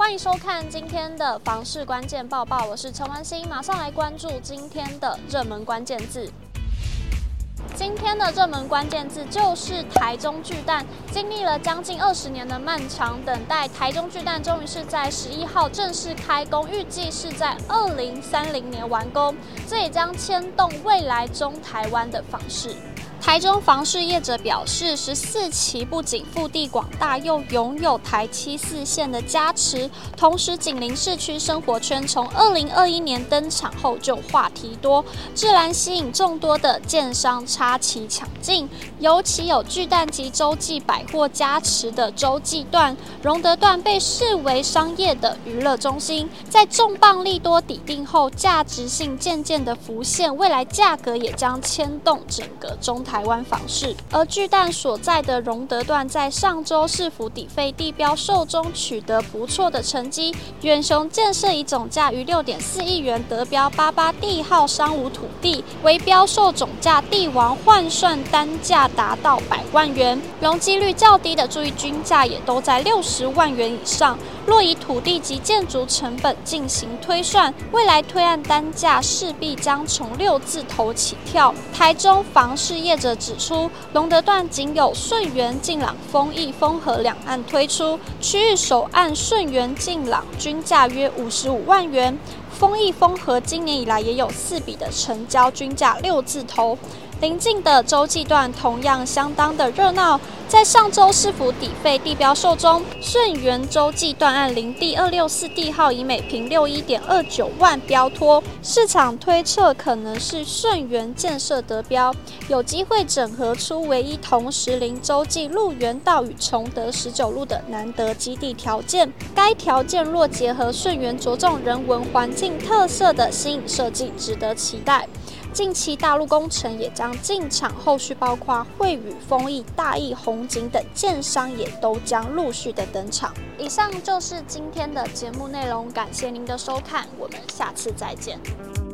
欢迎收看今天的房市关键报报，我是陈文心，马上来关注今天的热门关键字。今天的热门关键字就是台中巨蛋，经历了将近20年的漫长等待，台中巨蛋终于是在11号正式开工，预计是在2030年完工，这也将牵动未来中台湾的房市。台中房市业者表示，14期不仅腹地广大，又拥有台7、4线的加持，同时紧邻市区生活圈，从2021年登场后就话题多，自然吸引众多的建商插旗抢进。尤其有巨蛋及洲际百货加持的洲际段、荣德段被视为商业的娱乐中心，在重磅利多抵定后，价值性渐渐的浮现，未来价格也将牵动整个中台湾房市。而巨蛋所在的荣德段在上周市府抵费地标售中取得不错的成绩，远雄建设以总价逾6.4亿元得标88地号商务土地，为标售总价帝王，换算单价达到100万元，容积率较低的注意均价也都在60万元以上。若以土地及建筑成本进行推算，未来推案单价势必将从6字头起跳。台中房市业者指出，荣德段仅有顺源、敬朗、丰益、丰和两案推出，区域首案顺源、敬朗均价约55万元，丰益、丰和今年以来也有4笔的成交，均价6字头。邻近的洲际段同样相当的热闹，在上周市府抵费地标售中，顺源洲际段案林地264地号以每坪61.29万标脱，市场推测可能是顺源建设得标，有机会整合出唯一同时邻洲际鹿园道与崇德19路的难得基地条件。该条件若结合顺源着重人文环境特色的新颖设计，值得期待。近期大陆工程也将进场，后续包括惠宇、丰益、大益、宏景等建商也都将陆续的登场。以上就是今天的节目内容，感谢您的收看，我们下次再见。